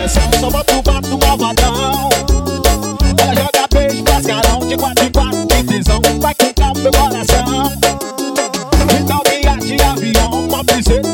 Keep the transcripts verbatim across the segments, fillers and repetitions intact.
coração, só bota o bato do malvadão. Ela joga beijo, cascarão, de quatro em quatro, tem tesão, vai quicar meu coração. Então viagem de avião, uma princesa.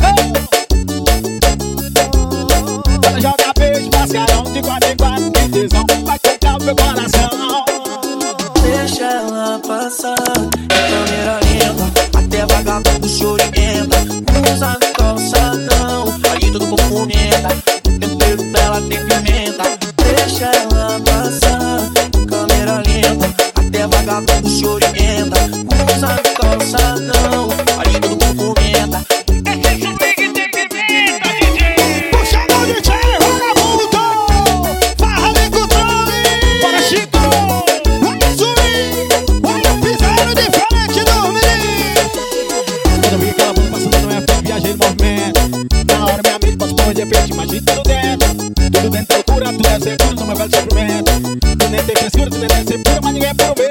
Ela joga beijo, cascarão, de quatro em quatro, tem tesão, vai quicar meu coração. Deixa ela passar, câmera lenta, até vagabundo choriguenta. Usa no calçadão, aí todo mundo comenta. O tempero dela tem pimenta. Deixa ela passar, câmera lenta, até vagabundo choriguenta. Usa no calçadão, aí todo mundo comenta. Esse swing tem pimenta, D J. Puxa a mão de tchê, vagabundo, farra de controle. Bora, Chico, vai subir, vai pisando de frente do menino. Quando eu vi aquela bunda passando no F M, viajei no movimento. Na hora minha mente passou por de repente, imagina tudo dentro. Tudo dentro da loucura, tudo é seguro no meu velho sofrimento. Tu nem tem frescura, tu nem deve ser pura, mas ninguém é puro mesmo.